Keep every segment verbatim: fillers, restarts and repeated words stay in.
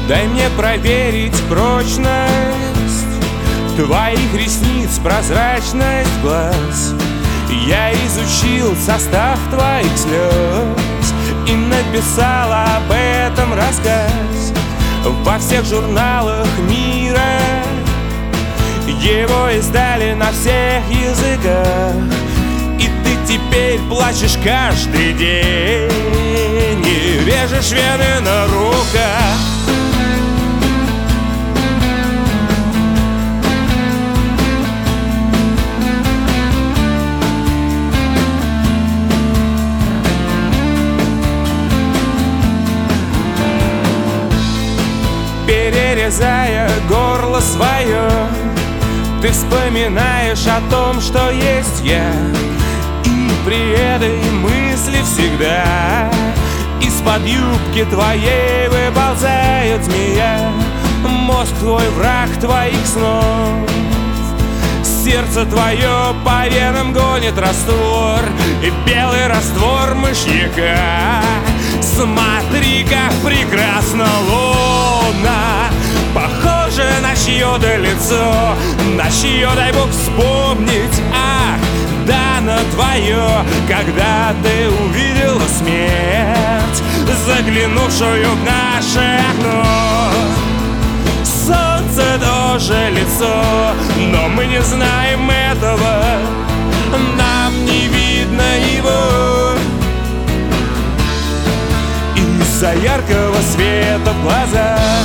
Дай мне проверить прочность твоих ресниц, прозрачность глаз. Я изучил состав твоих слез и написал об этом рассказ. Во всех журналах мира его издали на всех языках. И ты теперь плачешь каждый день и режешь вены на руках. Перерезая горло свое, ты вспоминаешь о том, что есть я. И при этой мысли всегда из-под юбки твоей выползает змея. Мозг твой враг твоих снов, сердце твое по венам гонит раствор, и белый раствор мышьяка. Смотри, как прекрасна луна, похоже на чье-то лицо, на чье, дай бог вспомнить, ах, да, на твое, когда ты увидела смерть, заглянувшую в наше окно. Солнце тоже лицо, но мы не знаем этого, нам не видно его из-за яркого света в глазах.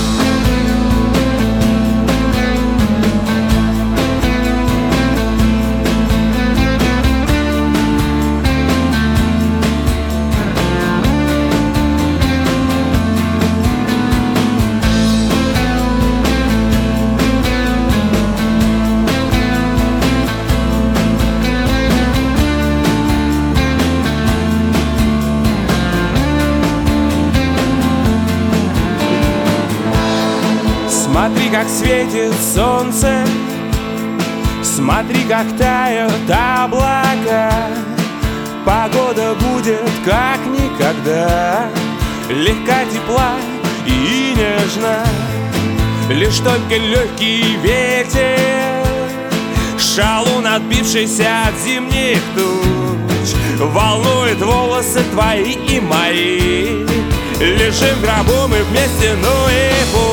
Смотри, как светит солнце, смотри, как тают облака. Погода будет как никогда, легка, тепла и нежна. Лишь только легкий ветер, шалун, отбившийся от зимних туч, волнует волосы твои и мои. Лежим в гробу мы вместе, ну и пусть.